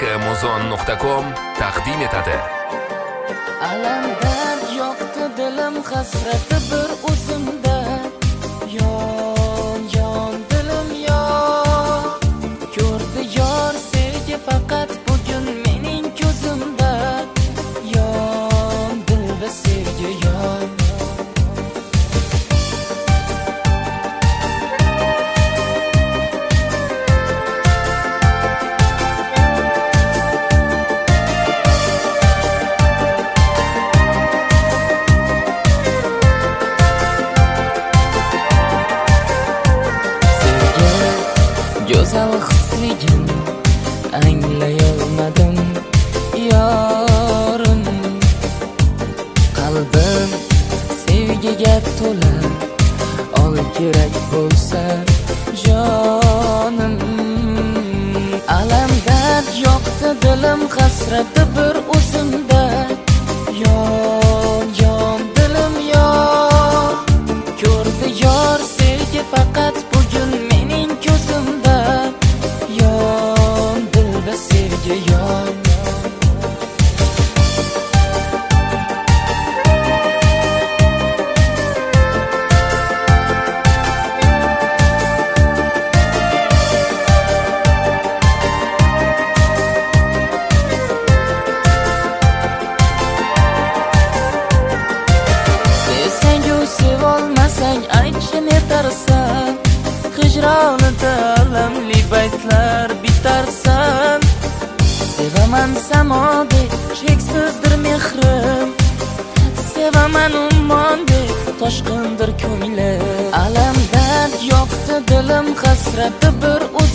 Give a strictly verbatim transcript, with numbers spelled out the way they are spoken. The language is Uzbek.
muzon nuqta com taqdim etadi. Alamdan yoqdi dilim, hasrati bir o'zimda. Yon, yon dilim yon. Ko'rdi yor sevgi faqat bugun mening ko'zimda. Yon, dil va sevgi yon. Go'zal hisligim anglayolmadim yorim. Qalbim sevgiga to'la, ol kerak bo'lsa jonim. Alamdan yoqdi dilim, hasrati bir o'zimda. Yon, yon dilim yon. Ko'rdi yor sevgi faqat bugun mening ko'zimda. Yon, dil va sevgi yon. Sevsang-u sevolmasang aytishni netarsan. Hijronida alamli baytlar bitarsan. Sevaman samodek cheksizdir mehrim. Sevaman ummondek toshqindir ko'nglim. Alamdan yoqdi dilim, hasrati bir o'z